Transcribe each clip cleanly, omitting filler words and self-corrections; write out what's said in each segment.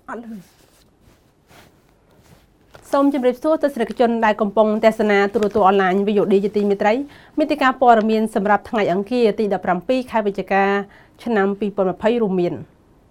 អត់លឺសូមជម្រាបសួរទស្សនិកជនដែលកំពុងទស្សនាទូរទស្សន៍អនឡាញ VOD ជាទីមេត្រីមេតិការព័ត៌មានសម្រាប់ថ្ងៃអង្គារទី17ខែវិច្ឆិកាឆ្នាំ2020រួមមាន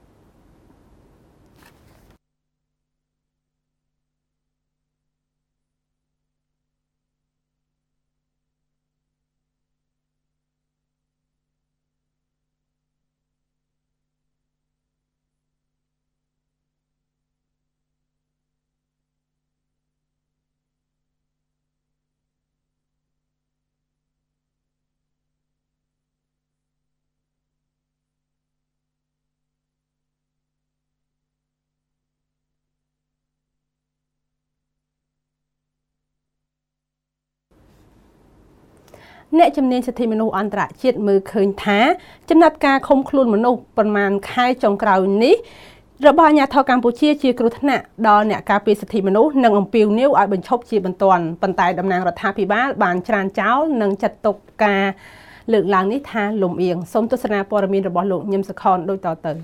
អ្នកជំនាញសិទ្ធិមនុស្សអន្តរជាតិមើលឃើញថាចំណាត់ការឃុំខ្លួនមនុស្សប្រមាណខែចុងក្រោយនេះរបស់អាជ្ញាធរកម្ពុជាជាគ្រោះថ្នាក់ដល់អ្នកការពារសិទ្ធិមនុស្សនិងអំពាវនាវឲ្យបញ្ឈប់ជាបន្ទាន់ប៉ុន្តែតំណាងរដ្ឋាភិបាលបានច្រានចោលនិងចាត់ទុកការលើកឡើងនេះថាលំអៀងសូមទស្សនាព័ត៌មានរបស់លោកញឹមសុខនដូចតទៅ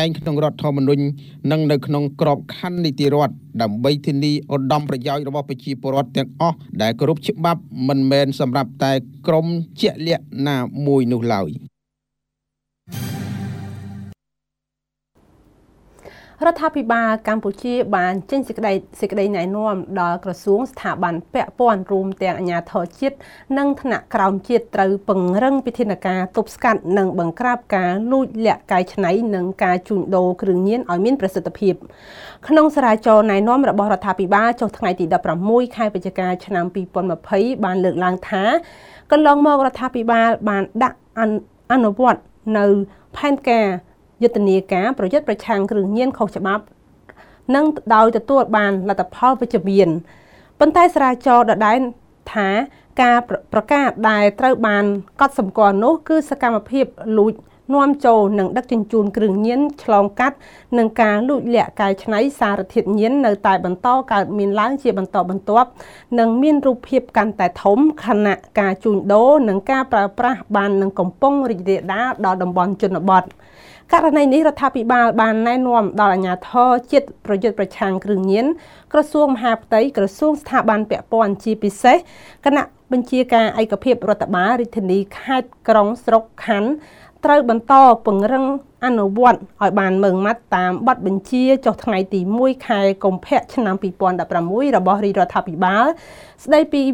ងក្នុងរដ្ឋធម្មនុញ្ញនិងនៅក្នុងក្របខ័ណ្ឌនីតិរដ្ឋដើម្បីធានាឧត្តមប្រយោជន៍របស់ប្រជាពលរដ្ឋទាំងអស់ដែលគោរពច្បាប់មិនមែនសម្រាប់តែក្រុមជាក់លាក់ណាមួយនោះឡើយរដ្ឋាភិបាលកម្ពុជាបានចេញសេចក្តីណែនាំដល់ក្រសួងស្ថាប័នពាក់ព័ន្ធរួមទាំងអាជ្ញាធរជាតិនិងថ្នាក់ក្រោមជាតិត្រូវពង្រឹងវិធានការទប់ស្កាត់និងបង្ក្រាបការលួចលាក់កែច្នៃនិងការជួញដូរគ្រឿងញៀនឲ្យមានប្រសិទ្ធភាពក្នុងសារាចរណ៍ណែនាំរបស់រដ្ឋាភិបាលចុះថ្ងៃទី16ខែវិច្ឆិកាឆ្នាំ2020បានលើកឡើងថាកន្លងមករដ្ឋាភិបាលបានដាក់អនុវត្តនៅផែនការយុទ្ធនាការប្រយុទ្ធប្រឆាំងគ្រឿងញៀនខុសច្បាប់និងដោយទទួលបានលទ្ធផលវិជ្ជមានប៉ុន្តែសារាចរណ៍ដដែលថាការប្រកាសដែលត្រូវបានកត់សម្គាល់នោះគឺសកម្មភាពលួចនាំចូលនិងដឹកជញ្ជូនគ្រឿងញៀនឆ្លងកាត់និងការលួចលាក់កែច្នៃសារធាតុញៀននៅតែបន្តកើតមានឡើងជាបន្តបន្ទាប់និងមានរូបភាពកាន់តែធំខណៈការជួញដូរនិងការប្រើប្រាស់បាននឹងកំពុងរីករាលដាលដល់តំបន់ជនបទករណីនេះរដ្ឋាភិបាលបានណែនាំដល់អាជ្ញាធរជាតិប្រយុទ្ធប្រឆាំងគ្រឿងញៀនក្រសួងមហាផ្ទៃក្រសួងស្ថាប័នពាក់ព័ន្ធជាពិសេសគណៈបញ្ជាការឯកភាពរដ្ឋបាលរាជធានីខេត្តក្រុងស្រុកខណ្ឌត្រូវបន្តពង្រឹងអនុវត្តឲ្យបានម៉ឺងម៉ាត់តាមបទបញ្ជាចុះថ្ងៃទី1ខែកុម្ភៈឆ្នាំ2016របស់រាជរដ្ឋាភិបាលស្ដីពី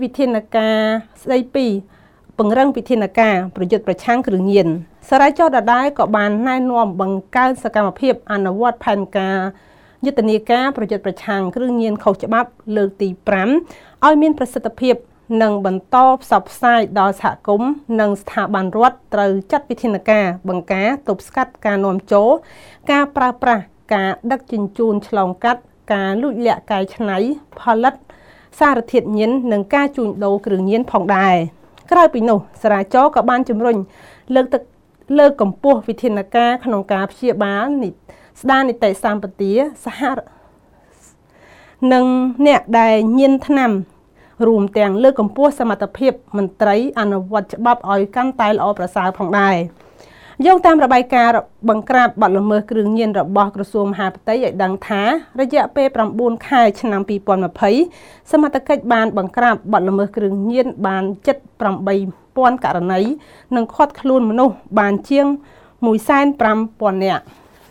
ពង្រឹងវិធានការប្រយុទ្ធប្រឆាំងគ្រឿងញៀនសារាចរណ៍ដដែលក៏បានណែនាំបង្កើនសកម្មភាពអនុវត្តផែនការយុទ្ធនាការប្រយុទ្ធប្រឆាំងគ្រឿងញៀនខុសច្បាប់លើកទី5ឲ្យមានប្រសិទ្ធភាពនិងបន្តផ្សព្វផ្សាយដល់សហគមន៍និងស្ថាប័នរដ្ឋត្រូវចាត់វិធានការបង្ការទប់ស្កាត់ការនាំចូលការប្រើប្រាស់ការដឹកជញ្ជូនឆ្លងកាត់ការលួចលាក់កែច្នៃផលិតសារធាតុញៀននិងការជួញដូរគ្រឿងញៀនផងដែរក្រៅពីនោះសារាចរណ៍ក៏បានជំរុញលើកកម្ពស់វិធានការក្នុងការព្យាបាលស្ដារនីតិសម្បទាសហនិងអ្នកដែលញៀនថ្នាំរួមទាំងលើកកម្ពស់សមត្ថភាពមន្ត្រីអនុវត្តច្បាប់ឲ្យកាន់តែល្អប្រសើរផងដែរយោងតាមរបាយការណ៍បង្ក្រាបបទល្មើសគ្រឿងញៀនរបស់ក្រសួងមហាផ្ទៃឲ្យដឹងថារយៈពេល9ខែឆ្នាំ2020សមត្ថកិច្ចបានបង្ក្រាបបទល្មើសគ្រឿងញៀនបាន78,000ករណីនិងឃាត់ខ្លួនមនុស្សបានជាង150,000 នាក់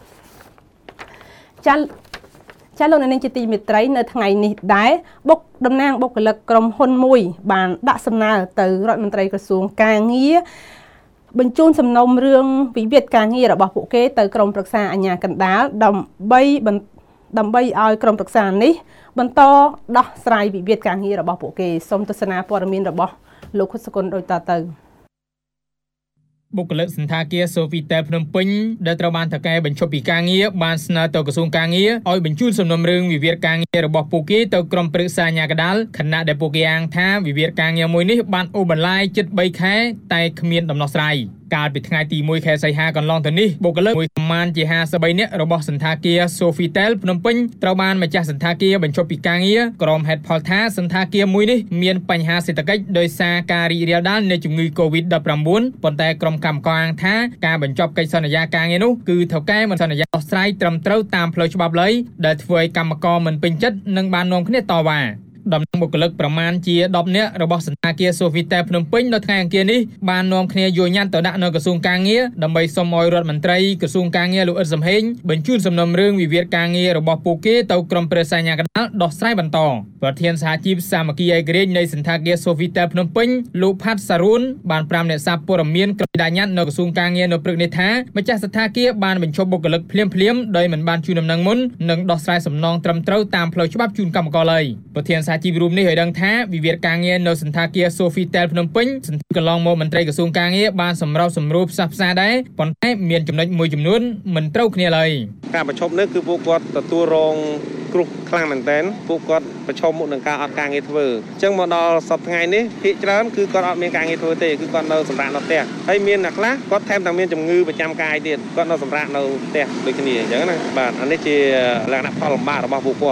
ចាលោកនាងជាទីមេត្រីនៅថ្ងៃនេះដែរតំណាងបុគ្គលិកក្រុមហ៊ុនមួយបានដាក់សំណើទៅរដ្ឋមន្ត្រីក្រសួងការងារបញ្ជូនសំណុំរឿងវិវាទការងាររបស់ពួកគេទៅក្រុមប្រឹក្សាអាជ្ញាកណ្ដាលដើម្បីឲ្យក្រុមប្រឹក្សានេះបន្តដោះស្រាយវិវាទការងាររបស់ពួកគេសូមទស្សនាព័ត៌មានរបស់លោកខុសសុគន្ធដូចតទៅបុគ្គលិកសន្តាគារ Sofitel ភ្នំពេញដែលត្រូវបានថៅកែបញ្ឈប់ពីការងារបានស្នើទៅក្រសួងការងារឲ្យបញ្ជូនសំណុំរឿងវិវាទការងាររបស់ពួកគេទៅក្រុមប្រឹក្សាអាជ្ញាកណ្ដាលខណៈដែលពួកគេអាងថាវិវាទការងារមួយនេះបានអូសបន្លាយជិត3ខែតែគ្មានដំណោះស្រាយកាលពីថ្ងៃទី1ខែសីហាកន្លងទៅនេះបុគ្គលិកមួយប្រមាណជា53នាក់របស់សន្តាគារ Sofitel ភ្នំពេញត្រូវបានម្ចាស់សន្តាគារបញ្ឈប់ពីការងារក្រុមហេតុផលថាសន្តាគារមួយនេះមានបញ្ហាសេដ្ឋកិច្ចដោយសារការរីករាលដាលនៃជំងឺ Covid-19 ប៉ុន្តែក្រុមកម្មការអាងថាការបញ្ចប់កិច្ចសន្យាការងារនោះគឺថៅកែមិនសន្យាដោះស្រាយត្រឹមត្រូវតាមផ្លូវច្បាប់ឡើយដែលធ្វើឲ្យកម្មករមិនពេញចិត្តនិងបាននាំគ្នាតវ៉ាតំណាងបុគ្គលិកប្រមាណជា10នាក់របស់សន្តាគារ Sofitel ភ្នំពេញនៅថ្ងៃអង្គារនេះបាននាំគ្នាយោញញត្តិទៅដាក់នៅក្រសួងការងារដើម្បីសុំឲ្យរដ្ឋមន្ត្រីក្រសួងការងារលោកអ៊ិតសំហេងបញ្ជូនសំណុំរឿងវិវាទការងាររបស់ពួកគេទៅក្រុមប្រឹក្សាអាជ្ញាកណ្ដាលដោះស្រាយបន្តប្រធានសហជីពសាមគ្គីឯករាជ្យនៃសន្តាគារ Sofitel ភ្នំពេញលោកផាត់សារូនបានប្រាប់អ្នកសារព័ត៌មានក្រោយដាក់ញត្តិនៅក្រសួងការងារនៅព្រឹកនេះថាម្ចាស់សន្តាគារបានបញ្ឈប់បុគ្គលិកភ្លាមដោយមិនបានជូនដំណឹងមុននិងដោះស្រាយសំណងត្រឹមត្រូវតាមផ្លូវច្បាប់ជូនកម្មករឡើយប្រធានសហជីពរួមនេះឲ្យដឹងថាវិវាទការងារនៅសន្តាគារ Sofitel ភ្នំពេញសន្តាកន្លងមកមន្ត្រីក្រសួងការងារបានសម្របសម្រួលផ្សះផ្សាដែរប៉ុន្តែមានចំណុចមួយចំនួនមិនត្រូវគ្នាឡើយការប្រជុំនេះគឺពួកគាត់ទទួលរងគ្រោះខ្លាំងមែនទែនពួកគាត់ប្រឈមមុខនឹងការអត់ការងារធ្វើអញ្ចឹងមកដល់សប្តាហ៍ថ្ងៃនេះភាគច្រើនគឺគាត់អត់មានការងារធ្វើទេគឺគាត់នៅសម្រាប់នៅផ្ទះហើយមានអ្នកខ្លះគាត់ថែមទាំងមានជំងឺប្រចាំកាយទៀតគាត់នៅសម្រាប់នៅផ្ទះដូចគ្នាអញ្ចឹងណាបាទអានេះជាលក្ខណៈផលលំបាករបស់ពួកគាត់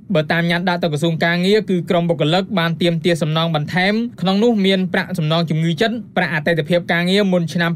បើតាមញត្តិដាក់ទៅក្រសួងការងារគឺក្រុមបុគ្គលិកបានទាមទារសំណងបន្ថែមក្នុងនោះមានប្រាក់សំណងជំងឺចិត្តប្រាក់អតីតភាពការងារមុនឆ្នាំ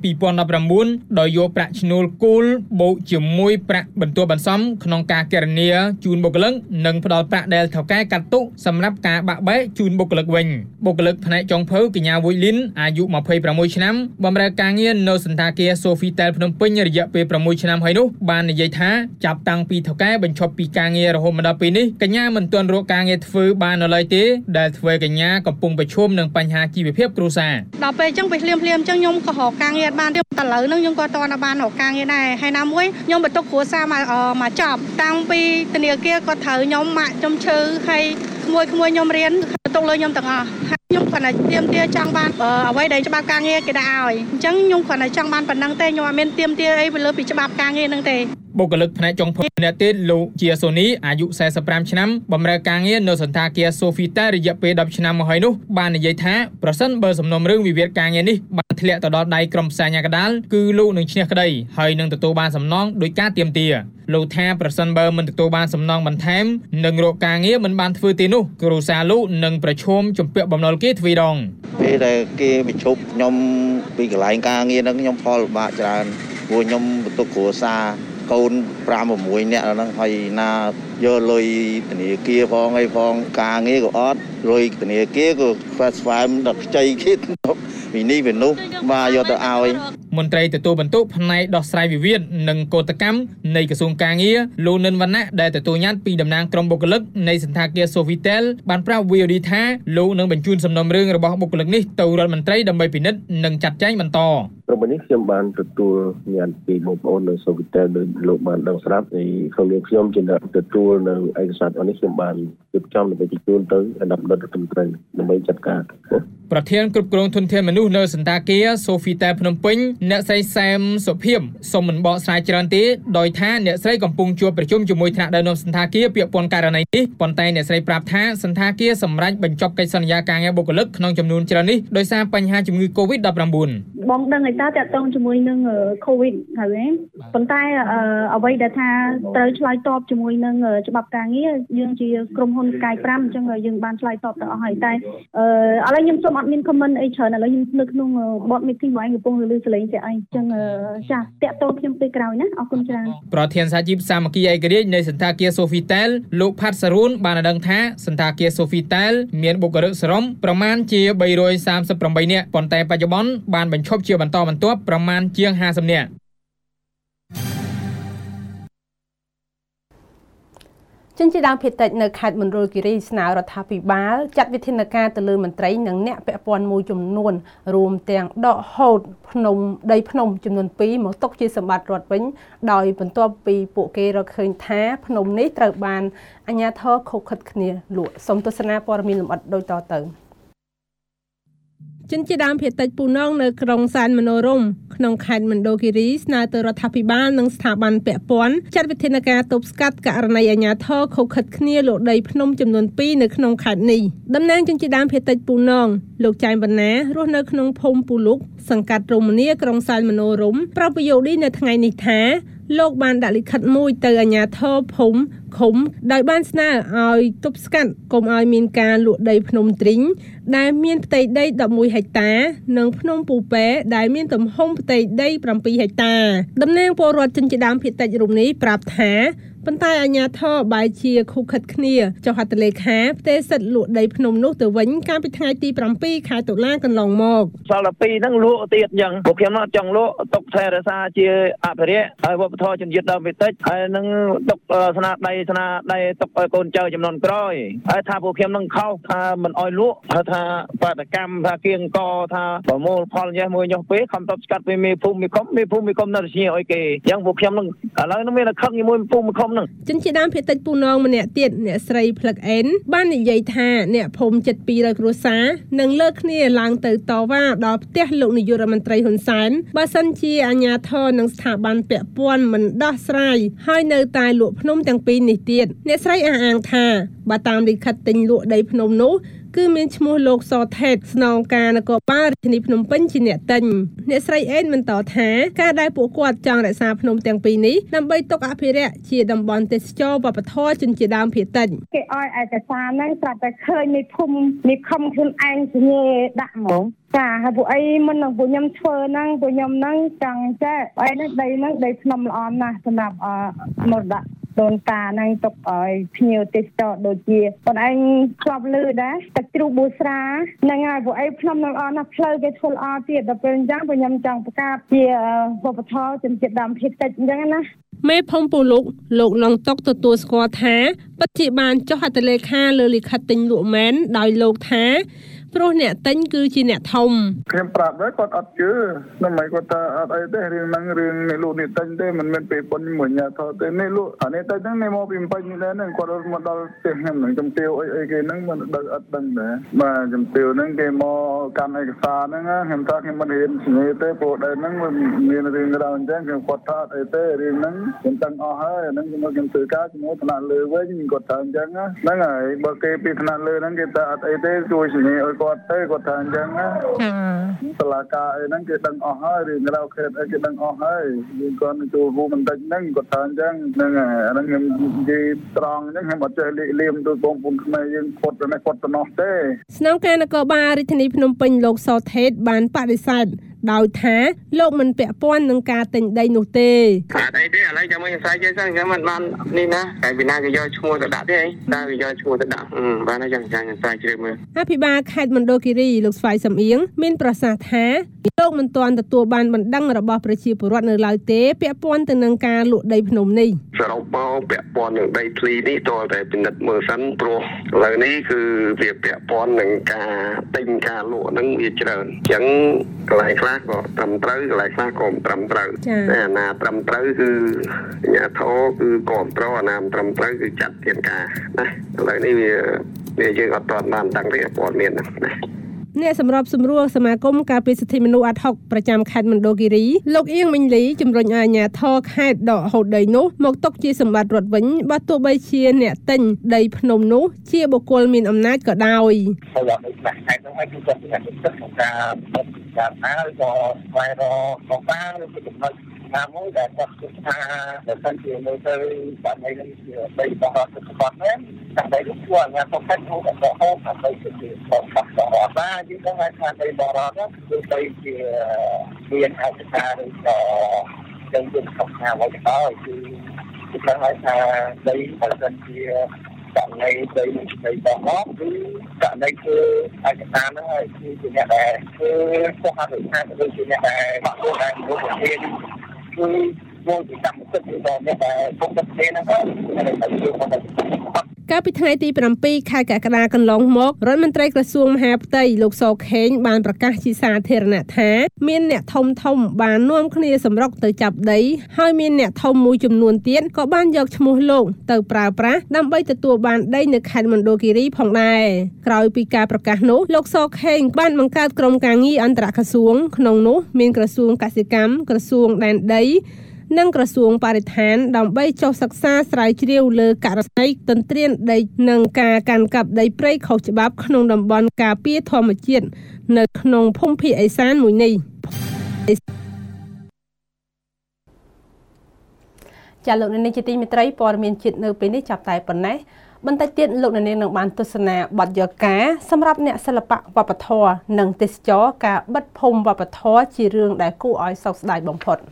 2019ដោយយកប្រាក់ឈ្នួលគោលបូកជាមួយប្រាក់បន្ទាល់បន្សំក្នុងការគណនាជូនបុគ្គលិកនិងផ្ដល់ប្រាក់ដែលថៅកែកាត់ទុកសម្រាប់ការបាក់បែកជូនបុគ្គលិកវិញបុគ្គលិកផ្នែកចុងភៅកញ្ញាវុយលីនអាយុ26ឆ្នាំបម្រើការងារនៅសន្តាគារ Sofitel ភ្នំពេញរយៈពេល6ឆ្នាំហើយនោះបាននិយាយថាចាប់តាំងពីថៅកែបញ្ឈប់ពីការងាររហូតមកដល់ពេលនេះកញ្ញាមិនទាន់រកការងារធ្វើបាននៅឡើយទេដែលធ្វើកញ្ញាកំពុងប្រឈមនឹងបញ្ហាជីវភាពគ្រួសារដល់ពេលអញ្ចឹងពេលភ្លាមអញ្ចឹងខ្ញុំក៏រកការងារបានទៀតតែឥឡូវហ្នឹងខ្ញុំក៏តន់បានរកការងារដែរហើយណាមួយខ្ញុំបន្ទុកគ្រួសារមកចប់តាំងពីធនាគារក៏ត្រូវខ្ញុំម៉ាក់ខ្ញុំឈឺហើយក្មួយខ្ញុំរៀនបន្ទុកលើខ្ញុំទាំងអស់ខ្ញុំគ្រាន់តែទៀមទាចង់បានអ្វីដែលច្បាប់ការងារគេដាក់ឲ្យអញ្ចឹងខ្ញុំគ្រាន់តែចង់បានប៉ុណ្ណឹងទេខ្ញុំអត់មានទៀមទាអីលើពីច្បាប់ការងារហ្នឹងទេបុគ្គលិកផ្នែកចុងភៅម្នាក់ទៀតលោកជាសូនីអាយុ45ឆ្នាំបម្រើការងារនៅសន្តាគារ Sofitel រយៈពេល10ឆ្នាំមកហើយនោះបាននិយាយថាប្រសិនបើសំណុំរឿងវិវាទការងារនេះបានធ្លាក់ទៅដល់ដៃក្រុមផ្សារញាកដាលគឺលោកនឹងឈ្នះក្តីហើយនឹងទទួលបានសំណងដោយការទាមទារលោកថាប្រសិនបើមិនទទួលបានសំណងបន្ថែមនឹងរកការងារមិនបានធ្វើទេនោះគ្រួសារលោកនឹងប្រឈមជំពាក់បំណុលគេទ្វេដងពេលដែលគេបញ្ឈប់ខ្ញុំពីកន្លែងការងារហ្នឹងខ្ញុំផលលំបាកច្រើនព្រោះខ្ញុំបន្ទុកគ្រួសារកូន5-6នាក់ហ្នឹងហើយណាយកលុយធនាគារផងអីផងការងារក៏អត់លុយធនាគារក៏ខ្វះស្វែងដល់ខ្ចីគេពីនេះពីនោះបាទយកទៅឲ្យមន្ត្រីទទួលបន្ទុកផ្នែកដោះស្រាយវិវាទនិងកោតកម្មនៃក្រសួងការងារលោកនិនវណ្ណៈដែលទទួលញត្តិពីតំណាងក្រុមបុគ្គលិកនៃសន្តាគារ Sofitel បានប្រាប់ VOD ថាលោកនឹងបញ្ជូនសំណុំរឿងរបស់បុគ្គលិកនេះទៅរដ្ឋមន្ត្រីដើម្បីពិនិត្យនិងចាត់ចែងបន្តក្រុមនេះខ្ញុំបានទទួលញត្តិពីបងប្អូននៅ Sofitel ដោយលោកបានដឹងស្រាប់ហើយខ្ញុំជាអ្នកទទួលនៅឯកសារនេះខ្ញុំបានរៀបចំដើម្បីបញ្ជូនទៅអាដាមរដ្ឋមន្ត្រីដើម្បីចាត់ការប្រធានគ្រប់គ្រងធនធានមនុស្សនៅសន្តាគារ Sofitel ភ្នំពេញអ្នកស្រីសែមសុភីមសូមមិនបកស្រាយច្រើនទេដោយថាអ្នកស្រីកំពុងជួបប្រជុំជាមួយថ្នាក់ដឹកនាំសន្តាគារពាក់ព័ន្ធករណីនេះប៉ុន្តែអ្នកស្រីប្រាប់ថាសន្តាគារសម្រេចបញ្ចប់កិច្ចសន្យាការងារបុគ្គលិកក្នុងចំនួនច្រើននេះដោយសារបញ្ហាជំងឺ Covid-19 បងដឹងឯតាក់ទងជាមួយនឹង COVID ហើយប៉ុន្តែអ្វីដែលថាត្រូវឆ្លើយតបជាមួយនឹងច្បាប់ការងារយើងជាក្រុមហ៊ុនកាយ5អញ្ចឹងយើងបានឆ្លើយតបទៅអស់ហើយតែឥឡូវខ្ញុំសូមអត់មាន comment អីច្រើនឥឡូវខ្ញុំនៅក្នុង board meeting របស់កំពុងលើសលេងតែអីអញ្ចឹងចាស់តាក់ទងខ្ញុំពេលក្រោយណាអរគុណច្រើនប្រធានសហជីពសាមគ្គីឯករាជ្យនៃសន្តាគារ Sofitel លោកផាត់សារូនបានដឹងថាសន្តាគារ Sofitel មានបុគ្គលិកសរុបប្រមាណជា338នាក់ប៉ុន្តែបច្ចុប្បន្នបានបញ្ឈប់ជាបន្តបន្ទាប់ប្រមាណជាង50នាក់ជនជាដើមភាគតិចនៅខេត្តមណ្ឌលគិរីស្នើរដ្ឋាភិបាលចាត់វិធានការទៅលើមន្ត្រីនិងអ្នកពាក់ព័ន្ធមួយចំនួនរួមទាំងដកហូតដីភ្នំចំនួន2មកទុកជាសម្បត្តិរដ្ឋវិញដោយបន្ទាប់ពីពួកគេរកឃើញថាភ្នំនេះត្រូវបានអាជ្ញាធរខុសខិតគ្នាលក់សូមទស្សនាព័ត៌មានលម្អិតដូចតទៅជនជាដើមភាគតិចពូនងនៅក្រុងសែនមនោរម្យក្នុងខេត្តមណ្ឌលគិរីស្នើទៅរដ្ឋាភិបាលនិងស្ថាប័នពាក់ព័ន្ធចាត់វិធានការទប់ស្កាត់ករណីអាជ្ញាធរខុសខិតគ្នាលក់ដីភ្នំចំនួន2នៅក្នុងខេត្តនេះតំណាងជនជាដើមភាគតិចពូនងលោកចៃបណ្ណារស់នៅក្នុងភូមិពូលុកសង្កាត់រមនីក្រុងសែនមនោរម្យប្រាប់ VOD នៅថ្ងៃនេះថាលោកបានដាក់លិខិតមួយទៅអាជ្ញាធរភូមិឃុំដោយបានស្នើឲ្យទប់ស្កាត់កុំឲ្យមានការលក់ដីភ្នំទ្រីងដែលមានផ្ទៃដី11ហិកតានិងភ្នំពូប៉ែដែលមានទំហំផ្ទៃដី7ហិកតាតំណាងពលរដ្ឋជនជាដើមភាគតិចរូបនេះប្រាប់ថាប៉ុន្តែអាជ្ញាធរបែរជាខុសខិតគ្នាចុះហត្ថលេខាផ្ទេរសិទ្ធិលក់ដីភ្នំនោះទៅវិញកាលពីថ្ងៃទី7ខែតុលាកន្លងមកសល់តែ2ហ្នឹងលក់ទៀតអញ្ចឹងពួកខ្ញុំអត់ចង់លក់ទុកថែរក្សាជាអភិរក្សហើយវប្បធម៌ជនជាតិដើមភាគតិចហើយនឹងទុកស្នាដៃទុកឲ្យកូនចៅចំនួនក្រោយហើយថាពួកខ្ញុំនឹងខុសថាមិនអោយលក់ហើយថាបាតកម្មថាគៀងកថាប្រមូលផលញ៉េះមួយញ៉ោះពេកខំតបស្កាត់ពីមេភូមិមេឃុំនៅរសៀលឲ្យគេអញ្ចឹងពួកខ្ញុំនឹងឥឡូវនឹងមានតែខឹងជាមួយភូមិឃុំជនជាដើមភាគតិចពូនងម្នាក់ទៀតអ្នកស្រីផ្លឹកអេនបាននិយាយថាអ្នកភូមិជិត200គ្រួសារនឹងលើកគ្នាឡើងទៅតវ៉ាដល់ផ្ទះលោកនាយករដ្ឋមន្ត្រីហ៊ុនសែនបើសិនជាអាជ្ញាធរនិងស្ថាប័នពាក់ព័ន្ធមិនដោះស្រាយហើយនៅតែលក់ភ្នំទាំងពីរនេះទៀតអ្នកស្រីអះអាងថាបើតាមលិខិតទិញលក់ដីភ្នំនោះគឺមានឈ្មោះលោកសថេតស្នងការនគរបាលរាជធានីភ្នំពេញជាអ្នកទិញអ្នកស្រីអេនបន្តថាការដែលពួកគាត់ចង់រក្សាភ្នំទាំងពីរនេះដើម្បីទុកអភិរក្សជាតំបន់ទេសចរវប្បធម៌ជនជាតិដើមភាគតិចគេឲ្យឯកសារហ្នឹងស្រាប់តែឃើញនៃភូមិនៃខំខ្លួនឯងសញ្ញាដាក់ហ្មងចាហើយពួកអីមិននឹងពួកខ្ញុំធ្វើហ្នឹងពួកខ្ញុំហ្នឹងចង់ចេះអីនេះដីហ្នឹងដីភ្នំល្អណាស់សម្រាប់មរតកដូនតាហ្នឹងទុកឲ្យភ្ញៀវទេសចរដូចជាបងឯងធ្លាប់ឮដែរទឹកជ្រោះប៊ូស្រាហ្នឹងហើយពួកអីភ្នំហ្នឹងល្អណាស់ផ្លូវគេធ្វើល្អទៀតដល់ពេលអញ្ចឹងពួកខ្ញុំចង់បង្កើតជាវប្បធម៌ជនជាតិដើមភាគតិចអញ្ចឹងណាមេភូមិពូលោកឡុងតុកទទួលស្គាល់ថាពិតជាបានចុះហត្ថលេខាលើលិខិតទិញលក់មែនដោយលោកថាព្រោះអ្នកទិញគឺជាអ្នកធំខ្ញុំប្រាប់ដែរគាត់អត់ជឿតែមិនគាត់ថាអត់អីទេរឿងហ្នឹងរឿងនេះលក់នេះទិញទេមិនមែនពេលប៉ុនមួយញ៉ាថតទេនេះលក់អានេះទិញហ្នឹងនេះមកពីពេញនេះដែរហ្នឹងគាត់មកដល់ផ្ទះខ្ញុំហ្នឹងជំទាវអីគេហ្នឹងមិនដឹងអត់ដឹងដែរបាទជំទាវហ្នឹងគេមកកាន់ឯកសារហ្នឹងខ្ញុំថាខ្ញុំមិនរៀនស្នេហ៍ទេព្រោះដែរហ្នឹងមានរឿងរ៉ាវអញ្ចឹងខ្ញុំគាត់ថាអីទេរឿងហ្នឹងខ្ញុំដឹងអស់ហើយហ្នឹងខ្ញុំធ្វើការជាមួយថ្នាក់លើវិញគាត់ថាអញ្ចឹងហ្នឹងហើយបើគេពីថ្នាក់លើហ្នឹងគេថាអត់អីទេជួយស្នេហ៍ឲ្យគាត់ទេគាត់ថាអញ្ចឹងណាសាលាការអីហ្នឹងគេដឹងអស់ហើយរឿងរ៉ាវខេតអីគេដឹងអស់ហើយយើងគាត់ចូលរួមបន្តិចហ្នឹងគាត់ថាអញ្ចឹងហ្នឹងហើយអាហ្នឹងខ្ញុំនិយាយត្រង់អញ្ចឹងខ្ញុំអត់ចេះលៀមទៅបងប្អូនខ្មែរយើងគាត់ទៅនេះគាត់ទៅនោះទេស្នងការនគរបាលរាជធានីភ្នំពេញលោកសថេតបានបដិសេធដោយថាលោកមិនពាក់ព័ន្ធនឹងការទិញដីនោះទេអត់អីទេឥឡូវចាំមើលស្រាយចេះសិនខ្ញុំមិនបាននេះណាតែពីណាគេយកឈ្មោះទៅដាក់ទេតែគេយកឈ្មោះទៅដាក់បានហើយចាំស្រាយជ្រាបមើលអភិបាលខេត្តមណ្ឌលគិរីលោកស្វាយសំអៀងមានប្រសាសន៍ថាលោកមិនទាន់ទទួលបានបណ្ដឹងរបស់ប្រជាពលរដ្ឋនៅឡើយទេពាក់ព័ន្ធទៅនឹងការលក់ដីភ្នំនេះសរុបមកពាក់ព័ន្ធនឹងដីធ្លីនេះតើតែពិនិត្យមើលសិនព្រោះឥឡូវនេះគឺវាពាក់ព័ន្ធនឹងការទិញការលក់ហ្នឹងវាច្រើនអញ្ចឹងកន្លែងខ្លះក៏ត្រឹមត្រូវកន្លែងខ្លះក៏មិនត្រឹមត្រូវតែអាណាត្រឹមត្រូវគឺអាជ្ញាធរគឺគ្រប់គ្រងអាណាមិនត្រឹមត្រូវគឺចាត់ទានការណាឥឡូវនេះវាយើងអត់ទាន់បានដឹងទេព័ត៌មានណាអ្នកសម្របសម្រួលសមាគមការពារសិទ្ធិមនុស្សអាត់ហុកប្រចាំខេត្តមណ្ឌលគិរីលោកអៀងមិញលីជំរុញឲ្យអាជ្ញាធរខេត្តដកហូតដីនោះមកទុកជាសម្បត្តិរដ្ឋវិញបើទោះបីជាអ្នកទិញដីភ្នំនោះជាបុគ្គលមានអំណាចក៏ដោយហើយដល់នេះខេត្តនោះឲ្យគឺគាត់មានទឹកក្នុងការបំពេញការហើយក៏ស្វែងរកបបាឬក៏ចំណុចណាមួយដែលគាត់គិតថាបើសិនជាមើលទៅបាននេះជាដីរបស់រដ្ឋាភិបាលហ្នឹងតែដីរបស់អាជ្ញាធរខេត្តនោះក៏ហូបដើម្បីជារបស់រដ្ឋបាទយើងដឹងថាដីរបស់រដ្ឋគឺដីជាមានឯកសារឬក៏យើងយកខុសថាអ្វីក៏ដោយគឺដឹងថាដីបើសិនជាករណីដីនេះដីរបស់គឺករណីគឺឯកសារហ្នឹងហើយគឺជាអ្នកដែលគឺស្ថិតនៅខាងដូចជាអ្នកដែលបាក់ខ្លួនឯងមួយប្រធានគឺមួយពីកម្មសិទ្ធិរបស់អ្នកដែលពុកទឹកទេហ្នឹងហើយតែជួយមកកាលពីថ្ងៃទី7ខែកក្កដាកន្លងមករដ្ឋមន្ត្រីក្រសួងមហាផ្ទៃលោកសខេងបានប្រកាសជាសាធារណៈថាមានអ្នកធំបាននាំគ្នាសម្រុកទៅចាប់ដីហើយមានអ្នកធំមួយចំនួនទៀតក៏បានយកឈ្មោះលោកទៅប្រើប្រាស់ដើម្បីទទួលបានដីនៅខេត្តមណ្ឌលគិរីផងដែរក្រោយពីការប្រកាសនោះលោកសខេងបានបង្កើតក្រុមការងារអន្តរក្រសួងក្នុងនោះមានក្រសួងកសិកម្មក្រសួងដែនដីនិងក្រសួងបរិស្ថានដើម្បីចុះសិក្សាស្រាវជ្រាវលើករណីទន្ទ្រានដីនិងការកាន់កាប់ដីព្រៃខុសច្បាប់ក្នុងតំបន់ការពារធម្មជាតិនៅក្នុងភូមិភាគឦសានមួយនេះចាលោកនាងជាទីមេត្រីព័ត៌មានជាតិនៅពេលនេះចាប់តែប៉ុណ្ណេះបន្តិចទៀតលោកនាងនឹងបានទស្សនាបទយកាសម្រាប់អ្នកសិល្បៈវប្បធម៌និងទេសចរការបិទភូមិវប្បធម៌ជារឿងដែលគួរឲ្យសោកស្ដាយបំផុត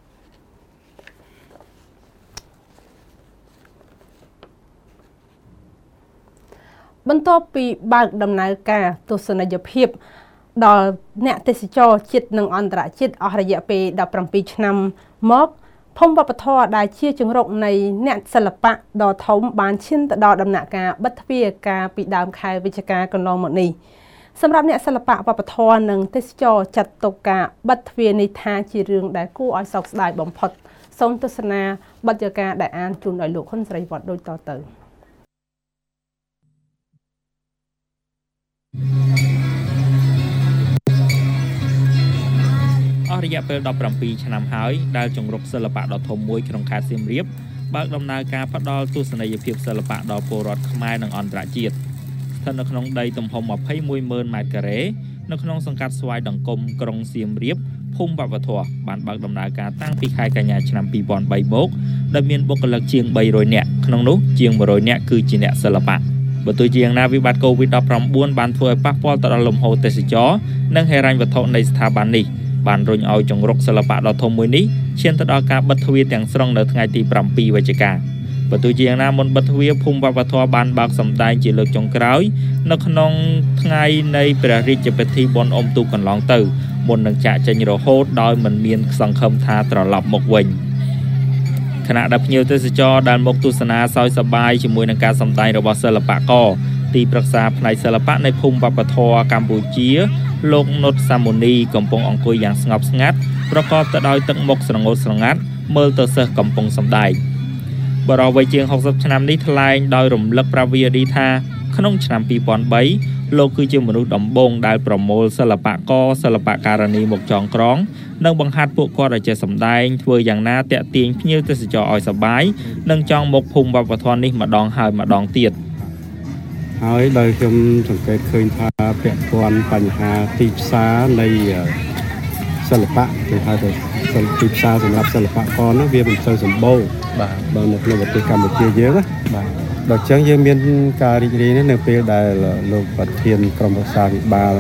បន្ទាប់ពីបើកដំណើរការទស្សនីយភាពដល់អ្នកទេសចរជាតិនិងអន្តរជាតិអស់រយៈពេល17ឆ្នាំមកភូមិវប្បធម៌ដែលជាជង្រុកនៃអ្នកសិល្បៈដ៏ធំបានឈានទៅដល់ដំណាក់ការបិទទ្វារការពីដើមខែវិច្ឆិកាកន្លងមកនេះសម្រាប់អ្នកសិល្បៈវប្បធម៌និងទេសចរចាត់ទុកការបិទទ្វារនេះថាជារឿងដែលគួរឲ្យសោកស្ដាយបំផុតសូមទស្សនាបទយកាដែលអានជូនដោយលោកហ៊ុនស្រីវត្តដូចតទៅអស់រយៈពេល17ឆ្នាំហើយដែលជង្រុកសិល្បៈដ៏ធំមួយក្នុងខេត្តសៀមរាបបើកដំណើរការផ្ដល់ទស្សនីយភាពសិល្បៈដល់ពលរដ្ឋខ្មែរនិងអន្តរជាតិស្ថិថិតនៅក្នុងដីទំហំ 21,000 ម៉ែត្រការ៉េនៅក្នុងសង្កាត់ស្វាយដង្គមក្រុងសៀមរាបភូមិវប្បធម៌បានបើកដំណើរការតាំងពីខែកញ្ញាឆ្នាំ 2003 មកដែលមានបុគ្គលិកជាង 300 នាក់ក្នុងនោះជាង 100 នាក់គឺជាអ្នកសិល្បៈបើទោះជាយ៉ាងណាវិបត្តិ COVID-19 បានធ្វើឲ្យប៉ះពាល់ទៅដល់លំហូរទេសចរណ៍និងហិរញ្ញវត្ថុនៃស្ថាប័ននេះបានរុញឲ្យចង្រុកសិល្បៈដ៏ធំមួយនេះឈានទៅដល់ការបិទទ្វារទាំងស្រុងនៅថ្ងៃទី 7 វិច្ឆិកាបើទោះជាយ៉ាងណាមុនបិទទ្វារភូមិវប្បធម៌បានបើកសម្ដែងជាលើកចុងក្រោយនៅក្នុងថ្ងៃនៃព្រះរាជពិធីបុណ្យអុំទូកកន្លងទៅមុននឹងចាក់ចេញរហូតដោយមិនមានសង្ឃឹមថាត្រឡប់មកវិញខណៈដែលភ្ញៀវទេសចរដែលមកទស្សនាសោយសប្បាយជាមួយនឹងការសម្ដែងរបស់សិល្បករទីប្រឹក្សាផ្នែកសិល្បៈនៃភូមិវប្បធម៌កម្ពុជាលោកនុតសាមូនីកំពុងអង្គុយយ៉ាងស្ងប់ស្ងាត់ប្រកបទៅដោយទឹកមុខស្រងូតស្រងាត់មើលទៅសិស្សកំពុងសម្ដែងបរិយាវ័យជាង60ឆ្នាំនេះថ្លែងដោយរំលឹកប្រាវីឌីថាក្នុងឆ្នាំ 2003 លោកគឺជាមនុស្សដំបូងដែលប្រមូលសិល្បករសិល្បករនីមកចងក្រងនិងបង្ហាត់ពួកគាត់ឲ្យចេះសម្ដែងធ្វើយ៉ាងណាទាក់ទាញភ្ញៀវទេសចរឲ្យសប្បាយនិងចង់មកភូមិវប្បធម៌នេះម្ដងហើយម្ដងទៀតហើយដោយខ្ញុំសង្កេតឃើញថាពាក់ព័ន្ធបញ្ហាទីផ្សារនៃសិល្បៈគេហៅថាទីផ្សារសម្រាប់សិល្បករនោះវាមិនសូវសម្បូរបាទនៅក្នុងប្រទេសកម្ពុជាយើងណាបាទដល់ចឹងយើងមានការរីករាយនៅពេលដែលលោកប្រធានក្រុមប្រឹក្សាវិបាល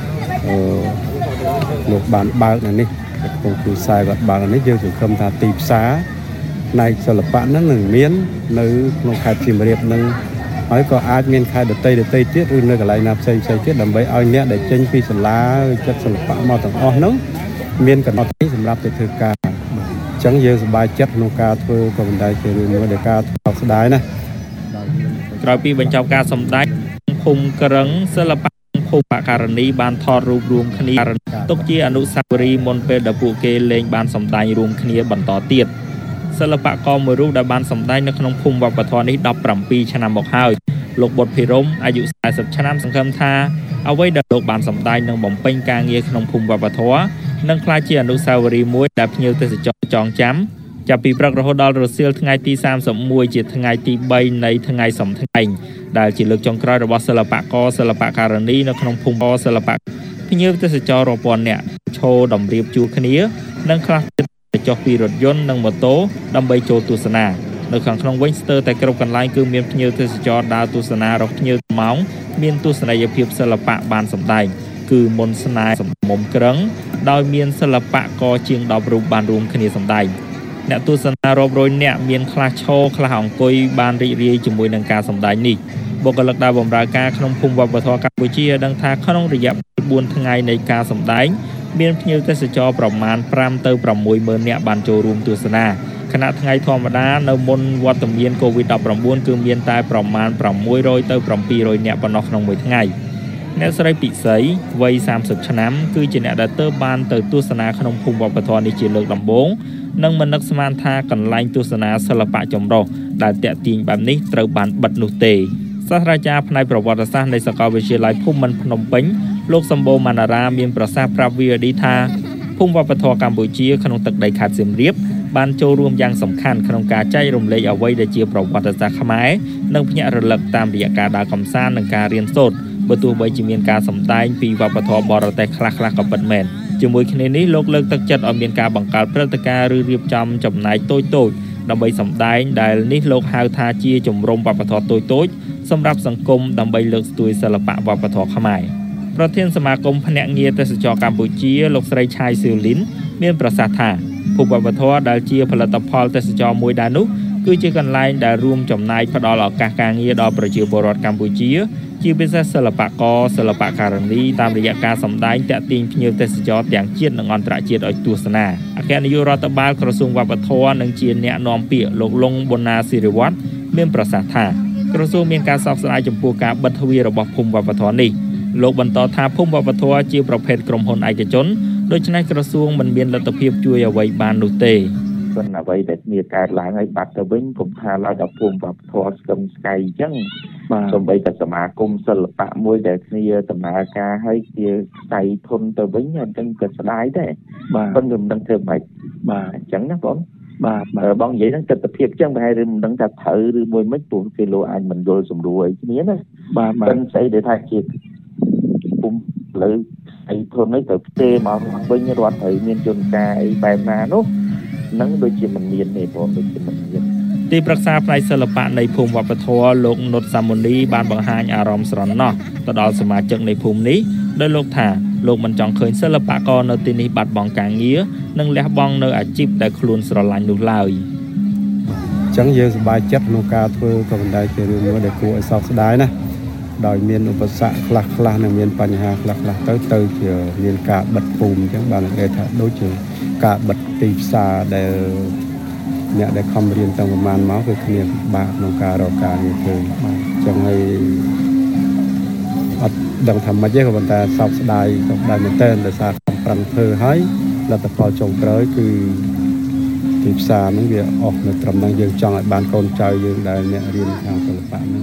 លោកបានបើកនៅនេះក្នុងគ្រួសារគាត់បើកនេះយើងសង្ឃឹមថាទីផ្សារផ្នែកសិល្បៈហ្នឹងនឹងមាននៅក្នុងខេត្តសៀមរាបនឹងហើយក៏អាចមានខេត្តដទៃទៀតឬនៅកន្លែងណាផ្សេងទៀតដើម្បីឲ្យអ្នកដែលចេញពីសាលាចិត្តសិល្បៈមកទាំងអស់ហ្នឹងមានកណ្ដុតនេះសម្រាប់ទៅធ្វើការអញ្ចឹងយើងសប្បាយចិត្តក្នុងការធ្វើក៏មិនដែរជារឿងមួយដែលការថ្កោលស្ដាយណាក្រោយពីបញ្ចប់ការសម្ដែងភូមិក្រឹងសិល្បៈភូមិករណីបានថតរូបរួមគ្នាទុកជាអនុស្សាវរីយ៍មុនពេលដែលពួកគេលេងបានសម្ដែងរួមគ្នាបន្តទៀតសិល្បករមួយរូបដែលបានសម្ដែងនៅក្នុងភូមិវប្បធម៌នេះ17ឆ្នាំមកហើយលោកបុត្រភិរមអាយុ40ឆ្នាំសង្ឃឹមថាអ្វីដែលលោកបានសម្ដែងនឹងបំពេញការងារក្នុងភូមិវប្បធម៌និងក្លាយជាអនុស្សាវរីយ៍មួយដែលភ្ញៀវទេសចរចងចាំចាប់ពីព្រឹករហូតដល់រសៀលថ្ងៃទី31ជាថ្ងៃទី3នៃថ្ងៃសំថ្ងៃដែលជាលើកចុងក្រោយរបស់សិល្បករសិល្បករនីនៅក្នុងភូមិសិល្បៈភ្ញៀវទេសចររាប់ពាន់នាក់ឈរតម្រៀបជួរគ្នានិងខ្លះទៀតចុះពីរថយន្តនិងម៉ូតូដើម្បីចូលទស្សនានៅខាងក្នុងវិញស្ទើរតែគ្រប់កន្លែងគឺមានភ្ញៀវទេសចរដើរទស្សនារកភ្ញៀវម៉ោងមានទស្សនីយភាពសិល្បៈបានសម្ដែងគឺមុនស្នេហ៍សំមុំក្រឹងដោយមានសិល្បករជាង10រូបបានរួមគ្នាសម្ដែងអ្នកទស្សនារាប់រយនាក់មានខ្លះឈរខ្លះអង្គុយបានរីករាយជាមួយនឹងការសម្ដែងនេះបុគ្គលិកដែលបម្រើការក្នុងភូមិវប្បធម៌កម្ពុជាដឹងថាក្នុងរយៈពេល4ថ្ងៃនៃការសម្ដែងមានភ្ញៀវទេសចរប្រមាណ5ទៅ6ម៉ឺននាក់បានចូលរួមទស្សនាខណៈថ្ងៃធម្មតានៅមុនវត្តមាន COVID-19 គឺមានតែប្រមាណ600ទៅ700នាក់ប៉ុណ្ណោះក្នុងមួយថ្ងៃអ្នកស្រីពិសីវ័យ30ឆ្នាំគឺជាអ្នកដែលបានទៅទស្សនាក្នុងភូមិវប្បធម៌នេះជាលើកដំបូងនិងមិននឹកស្មានថាកន្លែងទស្សនាសិល្បៈចម្រុះដែលតាក់ទាញបែបនេះត្រូវបានបិទនោះទេសាស្ត្រាចារ្យផ្នែកប្រវត្តិសាស្ត្រនៃសាកលវិទ្យាល័យភូមិន្ទភ្នំពេញលោកសម្បូរម៉ាណារ៉ាមានប្រសាសន៍ប្រាប់ VOD ថាភូមិវប្បធម៌កម្ពុជាក្នុងទឹកដីខេត្តសៀមរាបបានចូលរួមយ៉ាងសំខាន់ក្នុងការចែករំលែកអ្វីដែលជាប្រវត្តិសាស្ត្រខ្មែរនិងភ្ញាក់រលឹកតាមរយៈការដើរកម្សាន្តនិងការរៀនសូត្របើទោះបីជាមានការសម្ដែងពីវប្បធម៌បរទេសខ្លះៗក៏ពិតមែនជាមួយគ្នានេះលោកលើកទឹកចិត្តឲ្យមានការបង្កើតព្រឹត្តិការណ៍ឬរៀបចំចំណែកតូចៗដើម្បីសម្ដែងដែលនេះលោកហៅថាជាជំរំវប្បធម៌តូចៗសម្រាប់សង្គមដើម្បីលើកស្ទួយសិល្បៈវប្បធម៌ខ្មែរប្រធានសមាគមភ្នាក់ងារទេសចរកម្ពុជាលោកស្រីឆៃស៊ូលីនមានប្រសាសន៍ថាភូមិវប្បធម៌ដែលជាផលិតផលទេសចរមួយដែរនោះគឺជាកន្លែងដែលរួមចំណែកផ្ដល់ឱកាសការងារដល់ប្រជាពលរដ្ឋកម្ពុជាជាពិសេសសិល្បករសិល្បករនីតាមរយៈការសម្ដែងតាក់ទាញភ្ញៀវទេសចរទាំងជាតិនិងអន្តរជាតិឲ្យទស្សនាអគ្គនាយករដ្ឋបាលក្រសួងវប្បធម៌និងជាអ្នកនាំពាក្យលោកលងប៊ុនណាសិរិវត្តមានប្រសាសន៍ថាក្រសួងមានការសោកស្ដាយចំពោះការបិទទ្វាររបស់ភូមិវប្បធម៌នេះលោកបន្តថាភូមិវប្បធម៌ជាប្រភេទក្រុមហ៊ុនឯកជនដូច្នេះក្រសួងមិនមានលទ្ធភាពជួយអ្វីបាននោះទេប៉ុន្តែអ្វីដែលមានកើតឡើងឲ្យបាត់ទៅវិញកុំថាឡើយដល់ភូមិវប្បធម៌ស្គមស្កៃអញ្ចឹងសូម្បីតែសមាគមសិល្បៈមួយដែលគ្នាដំណើរការឲ្យជាខ្សែធនទៅវិញអញ្ចឹងក៏ស្ដាយដែរប៉ុន្តែមិនដឹងធ្វើម៉េចបាទអញ្ចឹងណាបងបងនិយាយហ្នឹងទស្សនភាពចឹងប្រហែលឬមិនដឹងថាត្រូវឬមួយមិនព្រោះគេលោកអាចមិនយល់សម្រួលអីគ្នាណាមិនស្អីដែលថាជាពុំលើអីធននេះទៅផ្ទេមកវិញរត់ត្រូវមានជនការអីបែបណានោះនឹងដូចជាមិនមានទេបងដូចជាមិនមានទីប្រឹក្សាផ្នែកសិល្បៈនៃភូមិវប្បធម៌លោកនុតសាមុនីបានបង្ហាញអារម្មណ៍ស្រណោះទៅដល់សមាជិកនៃភូមិនេះដោយលោកថាលោកមិនចង់ឃើញសិល្បករនៅទីនេះបាត់បង់ការងារនិងលះបង់នៅអាជីពដែលខ្លួនស្រឡាញ់នោះឡើយអញ្ចឹងយើងសប្បាយចិត្តក្នុងការធ្វើក៏ប៉ុន្តែជារឿងមួយដែលគួរឲ្យសោកស្ដាយណាដោយមានឧបសគ្គខ្លះនិងមានបញ្ហាខ្លះទៅជាមានការបិទភូមិអញ្ចឹងបាននិយាយថាដូចជាការបិទទីផ្សារដែលអ្នកដែលខំរៀនតាំងប្រហែលមកគឺគ្នាពិបាកក្នុងការរកការងារធ្វើអញ្ចឹងហើយអត់ដឹងថាម៉េចទេក៏ប៉ុន្តែសោកស្ដាយមែនទែនដោយសារខំប្រឹងធ្វើហើយលទ្ធផលចុងក្រោយគឺទីផ្សារហ្នឹងវាអស់នៅត្រឹមហ្នឹងយើងចង់ឲ្យបានកូនចៅយើងដែលអ្នករៀនខាងសិល្បៈហ្នឹង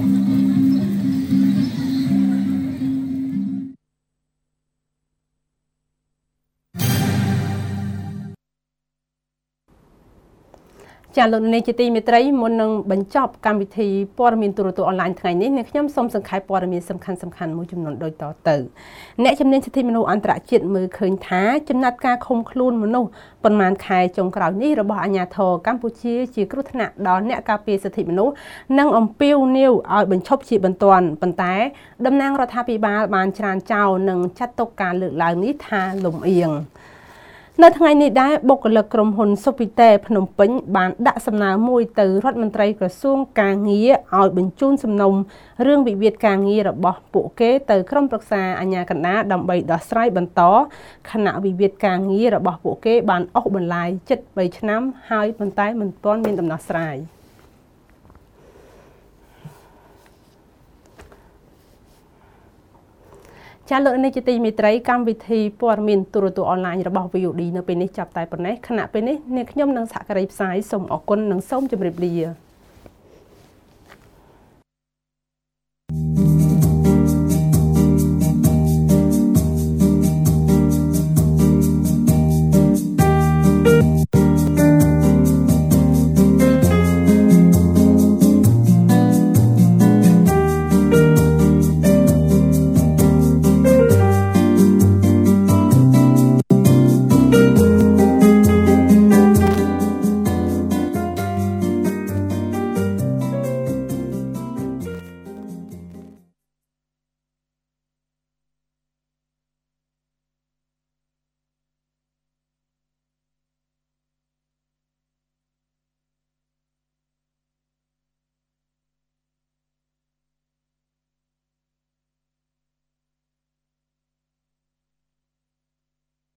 ចាលោកនាងជាទីមេត្រីមុននឹងបញ្ចប់កម្មវិធីព័ត៌មានទូរទស្សន៍អនឡាញថ្ងៃនេះអ្នកខ្ញុំសូមសង្ខេបព័ត៌មានសំខាន់មួយចំនួនដូចតទៅអ្នកជំនាញសិទ្ធិមនុស្សអន្តរជាតិមើលឃើញថាចំណាត់ការឃុំខ្លួនមនុស្សប៉ុន្មានខែចុងក្រោយនេះរបស់អាជ្ញាធរកម្ពុជាជាគ្រោះថ្នាក់ដល់អ្នកការពារសិទ្ធិមនុស្សនិងអំពាវនាវឲ្យបញ្ឈប់ជាបន្ទាន់ប៉ុន្តែតំណាងរដ្ឋាភិបាលបានច្រានចោលនិងចាត់ទុកការលើកឡើងនេះថាលំអៀងនៅថ្ងៃនេះដែរបុគ្គលិកក្រុមហ៊ុន Sofitel ភ្នំពេញបានដាក់សំណើមួយទៅរដ្ឋមន្ត្រីក្រសួងការងារឲ្យបញ្ជូនសំណុំរឿងវិវាទការងាររបស់ពួកគេទៅក្រុមប្រឹក្សាអាជ្ញាកណ្ដាលដើម្បីដោះស្រាយបន្តខណៈវិវាទការងាររបស់ពួកគេបានអស់បន្លាយជិត3ឆ្នាំហើយប៉ុន្តែមិនទាន់មានដំណោះស្រាយចាលោកនាយកទីមេត្រីកម្មវិធីព័ត៌មានទូរទស្សន៍អនឡាញរបស់ VOD នៅពេលនេះចាប់តែប៉ុណ្ណេះខណៈពេលនេះអ្នកខ្ញុំនឹងសហការីផ្សាយសូមអរគុណនិងសូមជម្រាបលា